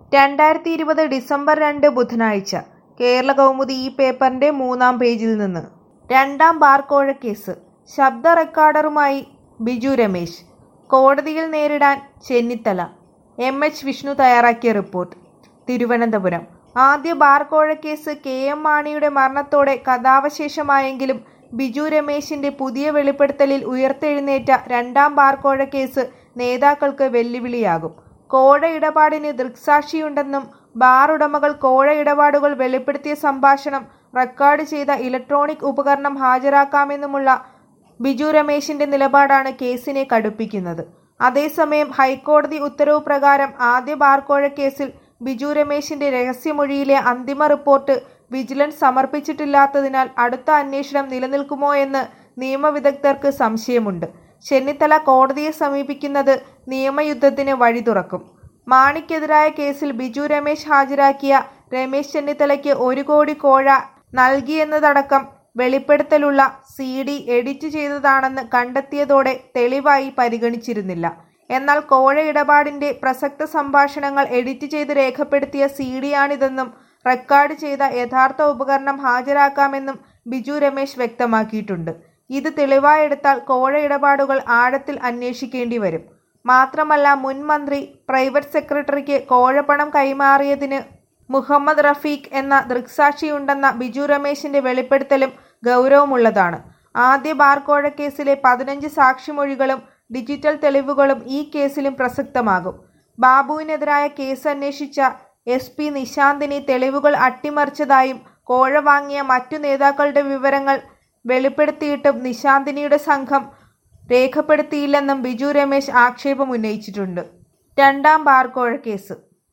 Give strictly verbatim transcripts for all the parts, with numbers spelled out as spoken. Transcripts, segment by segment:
രണ്ടായിരത്തി ഇരുപത് ഡിസംബർ രണ്ട് ബുധനാഴ്ച കേരള കൗമുദി ഈ പേപ്പറിന്റെ മൂന്നാം പേജിൽ നിന്ന് രണ്ടാം ബാർക്കോഴക്കേസ് ശബ്ദ റെക്കോർഡറുമായി ബിജു രമേശ് കോടതിയിൽ നേരിടാൻ ചെന്നിത്തല. എം എച്ച് വിഷ്ണു തയ്യാറാക്കിയ റിപ്പോർട്ട്. തിരുവനന്തപുരം. ആദ്യ ബാർക്കോഴക്കേസ് കെ എം മാണിയുടെ മരണത്തോടെ കഥാവശേഷമായെങ്കിലും ബിജു രമേശിന്റെ പുതിയ വെളിപ്പെടുത്തലിൽ ഉയർത്തെഴുന്നേറ്റ രണ്ടാം ബാർക്കോഴക്കേസ് നേതാക്കൾക്ക് വെല്ലുവിളിയാകും. കോഴ ഇടപാടിന് ദൃക്സാക്ഷിയുണ്ടെന്നും ബാർ ഉടമകൾ കോഴ ഇടപാടുകൾ വെളിപ്പെടുത്തിയ സംഭാഷണം റെക്കോർഡ് ചെയ്ത ഇലക്ട്രോണിക് ഉപകരണം ഹാജരാക്കാമെന്നുമുള്ള ബിജു രമേശിന്റെ നിലപാടാണ് കേസിനെ കടുപ്പിക്കുന്നത്. അതേസമയം ഹൈക്കോടതി ഉത്തരവ് പ്രകാരം ആദ്യ ബാർക്കോഴക്കേസിൽ ബിജു രമേശിന്റെ രഹസ്യമൊഴിയിലെ അന്തിമ റിപ്പോർട്ട് വിജിലൻസ് സമർപ്പിച്ചിട്ടില്ലാത്തതിനാൽ അടുത്ത അന്വേഷണം നിലനിൽക്കുമോ എന്ന് നിയമവിദഗ്ധർക്ക് സംശയമുണ്ട്. ചെന്നിത്തല കോടതിയെ സമീപിക്കുന്നത് നിയമയുദ്ധത്തിന് വഴി തുറക്കും. മാണിക്കെതിരായ കേസിൽ ബിജു രമേശ് ഹാജരാക്കിയ രമേശ് ചെന്നിത്തലയ്ക്ക് ഒരു കോടി കോഴ നൽകിയെന്നതടക്കം വെളിപ്പെടുത്തലുള്ള സി ഡി എഡിറ്റ് ചെയ്തതാണെന്ന് കണ്ടെത്തിയതോടെ തെളിവായി പരിഗണിച്ചിരുന്നില്ല. എന്നാൽ കോഴ ഇടപാടിന്റെ പ്രസക്ത സംഭാഷണങ്ങൾ എഡിറ്റ് ചെയ്ത് രേഖപ്പെടുത്തിയ സി ഡിയാണിതെന്നും റെക്കോർഡ് ചെയ്ത യഥാർത്ഥ ഉപകരണം ഹാജരാക്കാമെന്നും ബിജു രമേശ് വ്യക്തമാക്കിയിട്ടുണ്ട്. ഇത് തെളിവായെടുത്താൽ കോഴ ഇടപാടുകൾ ആഴത്തിൽ അന്വേഷിക്കേണ്ടി വരും. മാത്രമല്ല, മുൻ മന്ത്രി പ്രൈവറ്റ് സെക്രട്ടറിക്ക് കോഴപ്പണം കൈമാറിയതിന് മുഹമ്മദ് റഫീഖ് എന്ന ദൃക്സാക്ഷിയുണ്ടെന്ന ബിജു രമേശിന്റെ വെളിപ്പെടുത്തലും ഗൗരവമുള്ളതാണ്. ആദ്യ ബാർക്കോഴക്കേസിലെ പതിനഞ്ച് സാക്ഷിമൊഴികളും ഡിജിറ്റൽ തെളിവുകളും ഈ കേസിലും പ്രസക്തമാകും. ബാബുവിനെതിരായ കേസ് അന്വേഷിച്ച എസ് പി നിശാന്തിനി തെളിവുകൾ അട്ടിമറിച്ചതായും കോഴ വാങ്ങിയ മറ്റു നേതാക്കളുടെ വിവരങ്ങൾ വെളിപ്പെടുത്തിയിട്ടും നിശാന്തിനിയുടെ സംഘം രേഖപ്പെടുത്തിയില്ലെന്നും ബിജു രമേശ് ആക്ഷേപമുന്നയിച്ചിട്ടുണ്ട്. രണ്ടാം ബാർക്കോഴക്കേസ്.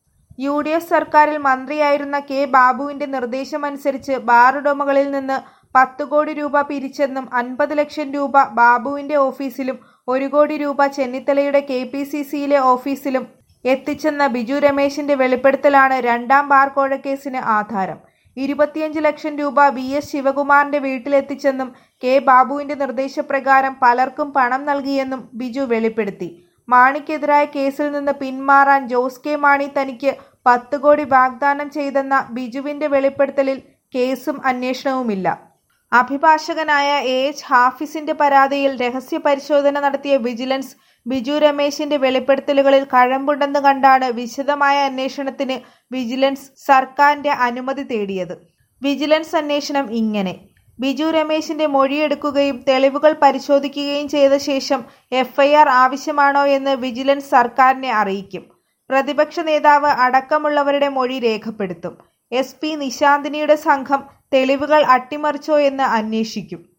യു ഡി എഫ് സർക്കാരിൽ മന്ത്രിയായിരുന്ന കെ ബാബുവിന്റെ നിർദ്ദേശമനുസരിച്ച് ബാർ ഉടമകളിൽ നിന്ന് പത്ത് കോടി രൂപ പിരിച്ചെന്നും അൻപത് ലക്ഷം രൂപ ബാബുവിന്റെ ഓഫീസിലും ഒരു കോടി രൂപ ചെന്നിത്തലയുടെ കെ പി സി സിയിലെ ഓഫീസിലും എത്തിച്ചെന്ന ബിജു രമേശിന്റെ വെളിപ്പെടുത്തലാണ് രണ്ടാം ബാർക്കോഴക്കേസിന് ആധാരം. ഇരുപത്തിയഞ്ച് ലക്ഷം രൂപ വി എസ് ശിവകുമാറിന്റെ വീട്ടിലെത്തിച്ചെന്നും കെ ബാബുവിന്റെ നിർദ്ദേശപ്രകാരം പലർക്കും പണം നൽകിയെന്നും ബിജു വെളിപ്പെടുത്തി. മാണിക്കെതിരായ കേസിൽ നിന്ന് പിന്മാറാൻ ജോസ് കെ മാണി തനിക്ക് പത്ത് കോടി വാഗ്ദാനം ചെയ്തെന്ന ബിജുവിന്റെ വെളിപ്പെടുത്തലിൽ കേസും അന്വേഷണവുമില്ല. അഭിഭാഷകനായ എ എച്ച് ഹാഫിസിന്റെ പരാതിയിൽ രഹസ്യ പരിശോധന നടത്തിയ വിജിലൻസ് ബിജു രമേശിന്റെ വെളിപ്പെടുത്തലുകളിൽ കഴമ്പുണ്ടെന്ന് കണ്ടാണ് വിശദമായ അന്വേഷണത്തിന് വിജിലൻസ് സർക്കാരിന്റെ അനുമതി തേടിയത്. വിജിലൻസ് അന്വേഷണം ഇങ്ങനെ: ബിജു രമേശിന്റെ മൊഴിയെടുക്കുകയും തെളിവുകൾ പരിശോധിക്കുകയും ചെയ്ത ശേഷം എഫ് ഐ ആർ ആവശ്യമാണോ എന്ന് വിജിലൻസ് സർക്കാരിനെ അറിയിക്കും. പ്രതിപക്ഷ നേതാവ് അടക്കമുള്ളവരുടെ മൊഴി രേഖപ്പെടുത്തും. എസ് പി നിശാന്തിനിയുടെ സംഘം തെളിവുകൾ അട്ടിമറിച്ചോ എന്ന് അന്വേഷിക്കും.